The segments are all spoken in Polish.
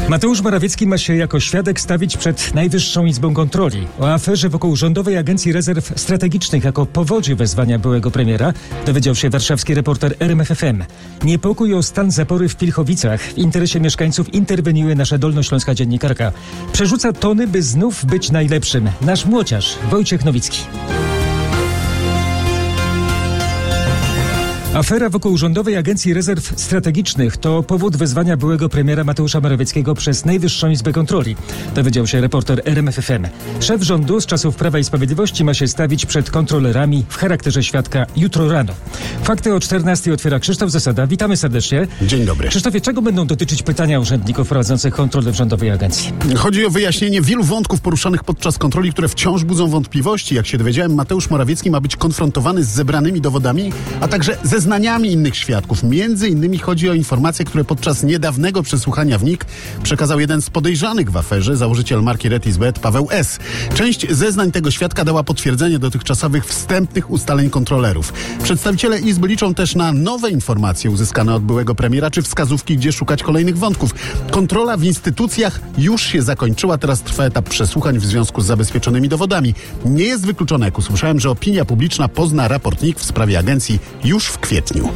Mateusz Morawiecki ma się jako świadek stawić przed Najwyższą Izbą Kontroli. O aferze wokół Rządowej Agencji Rezerw Strategicznych jako powodzie wezwania byłego premiera dowiedział się warszawski reporter RMFFM. Niepokój o stan zapory w Pilchowicach w interesie mieszkańców interweniuje nasza dolnośląska dziennikarka. Przerzuca tony, by znów być najlepszym. Nasz młociarz Wojciech Nowicki. Afera wokół Rządowej Agencji Rezerw Strategicznych to powód wezwania byłego premiera Mateusza Morawieckiego przez Najwyższą Izbę Kontroli. Dowiedział się reporter RMFFM. Szef rządu z czasów Prawa i Sprawiedliwości ma się stawić przed kontrolerami w charakterze świadka jutro rano. Fakty o 14:00 otwiera Krzysztof Zasada. Witamy serdecznie. Dzień dobry. Krzysztofie, czego będą dotyczyć pytania urzędników prowadzących kontrolę w Rządowej Agencji? Chodzi o wyjaśnienie wielu wątków poruszanych podczas kontroli, które wciąż budzą wątpliwości. Jak się dowiedziałem, Mateusz Morawiecki ma być konfrontowany z zebranymi dowodami, a także zeznaniami innych świadków. Między innymi chodzi o informacje, które podczas niedawnego przesłuchania w NIK przekazał jeden z podejrzanych w aferze, założyciel marki Retisbet Paweł S. Część zeznań tego świadka dała potwierdzenie dotychczasowych wstępnych ustaleń kontrolerów. Przedstawiciele Izby liczą też na nowe informacje uzyskane od byłego premiera, czy wskazówki, gdzie szukać kolejnych wątków. Kontrola w instytucjach już się zakończyła, teraz trwa etap przesłuchań w związku z zabezpieczonymi dowodami. Nie jest wykluczone, jak usłyszałem, że opinia publiczna pozna raport NIK w sprawie agencji już w kwietniu.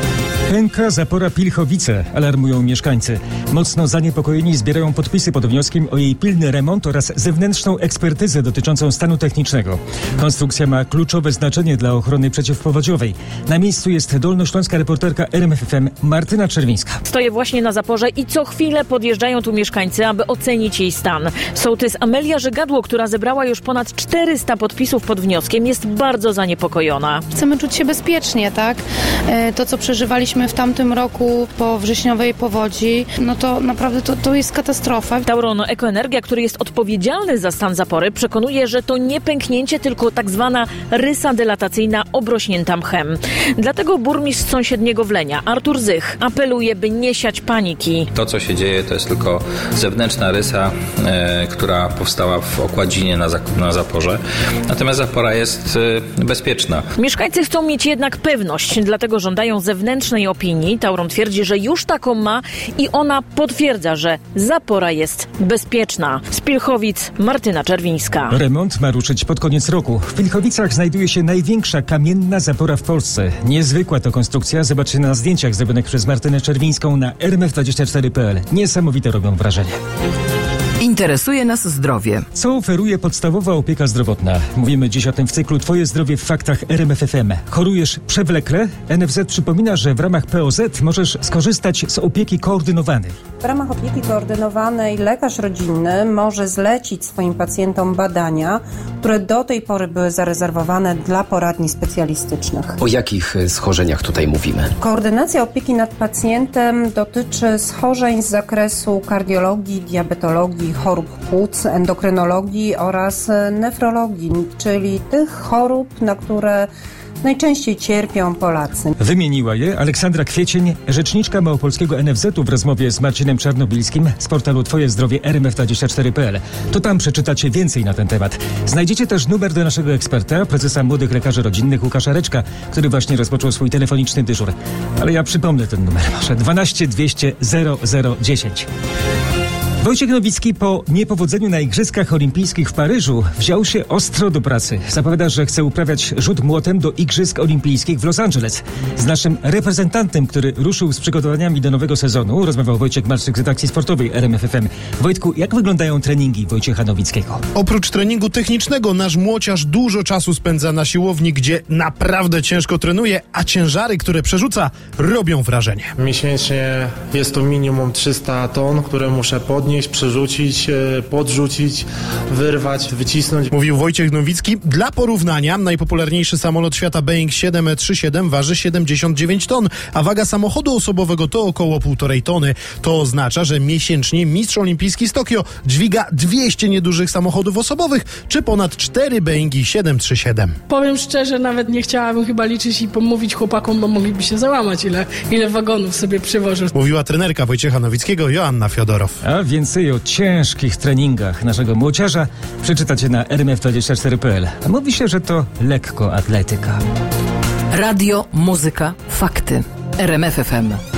Pęka zapora Pilchowice, alarmują mieszkańcy. Mocno zaniepokojeni zbierają podpisy pod wnioskiem o jej pilny remont oraz zewnętrzną ekspertyzę dotyczącą stanu technicznego. Konstrukcja ma kluczowe znaczenie dla ochrony przeciwpowodziowej. Na miejscu jest dolnośląska reporterka RMFFM Martyna Czerwińska. Stoję właśnie na zaporze i co chwilę podjeżdżają tu mieszkańcy, aby ocenić jej stan. Sołtys Amelia Żygadło, która zebrała już ponad 400 podpisów pod wnioskiem, jest bardzo zaniepokojona. Chcemy czuć się bezpiecznie, tak? To, co przeżywaliśmy w tamtym roku po wrześniowej powodzi, no to naprawdę to jest katastrofa. Tauron Ekoenergia, który jest odpowiedzialny za stan zapory, przekonuje, że to nie pęknięcie, tylko tak zwana rysa delatacyjna obrośnięta mchem. Dlatego burmistrz sąsiedniego Wlenia, Artur Zych, apeluje, by nie siać paniki. To, co się dzieje, to jest tylko zewnętrzna rysa, która powstała w okładzinie na zaporze. Natomiast zapora jest bezpieczna. Mieszkańcy chcą mieć jednak pewność, dlatego żądają zewnętrznej opinii. Tauron twierdzi, że już taką ma i ona potwierdza, że zapora jest bezpieczna. Z Pilchowic Martyna Czerwińska. Remont ma ruszyć pod koniec roku. W Pilchowicach znajduje się największa kamienna zapora w Polsce. Niezwykła to konstrukcja. Zobaczcie na zdjęciach zrobionych przez Martynę Czerwińską na rmf24.pl. Niesamowite robią wrażenie. Interesuje nas zdrowie. Co oferuje podstawowa opieka zdrowotna? Mówimy dziś o tym w cyklu Twoje zdrowie w faktach RMFFM. Chorujesz przewlekle? NFZ przypomina, że w ramach POZ możesz skorzystać z opieki koordynowanej. W ramach opieki koordynowanej lekarz rodzinny może zlecić swoim pacjentom badania, które do tej pory były zarezerwowane dla poradni specjalistycznych. O jakich schorzeniach tutaj mówimy? Koordynacja opieki nad pacjentem dotyczy schorzeń z zakresu kardiologii, diabetologii, chorób płuc, endokrynologii oraz nefrologii, czyli tych chorób, na które najczęściej cierpią Polacy. Wymieniła je Aleksandra Kwiecień, rzeczniczka małopolskiego NFZ-u w rozmowie z Marcinem Czarnobilskim z portalu Twoje zdrowie rmf24.pl. To tam przeczytacie więcej na ten temat. Znajdziecie też numer do naszego eksperta, prezesa Młodych Lekarzy Rodzinnych Łukasza Reczka, który właśnie rozpoczął swój telefoniczny dyżur. Ale ja przypomnę ten numer, może 12 200 0010. Wojciech Nowicki po niepowodzeniu na Igrzyskach Olimpijskich w Paryżu wziął się ostro do pracy. Zapowiada, że chce uprawiać rzut młotem do Igrzysk Olimpijskich w Los Angeles. Z naszym reprezentantem, który ruszył z przygotowaniami do nowego sezonu, rozmawiał Wojciech Marczyk z redakcji sportowej RMFFM. Wojtku, jak wyglądają treningi Wojciecha Nowickiego? Oprócz treningu technicznego, nasz młociarz dużo czasu spędza na siłowni, gdzie naprawdę ciężko trenuje, a ciężary, które przerzuca, robią wrażenie. Miesięcznie jest to minimum 300 ton, które muszę podnieść, przerzucić, podrzucić, wyrwać, wycisnąć. Mówił Wojciech Nowicki. Dla porównania najpopularniejszy samolot świata Boeing 737 waży 79 ton, a waga samochodu osobowego to około 1,5 tony. To oznacza, że miesięcznie mistrz olimpijski z Tokio dźwiga 200 niedużych samochodów osobowych, czy ponad 4 Boeingi 737. Powiem szczerze, nawet nie chciałabym chyba liczyć i pomówić chłopakom, bo mogliby się załamać, ile wagonów sobie przywożą. Mówiła trenerka Wojciecha Nowickiego Joanna Fiodorow. A więcej o ciężkich treningach naszego młociarza przeczytacie na rmf24.pl. A mówi się, że to lekkoatletyka. Radio, muzyka, fakty. RMFFM.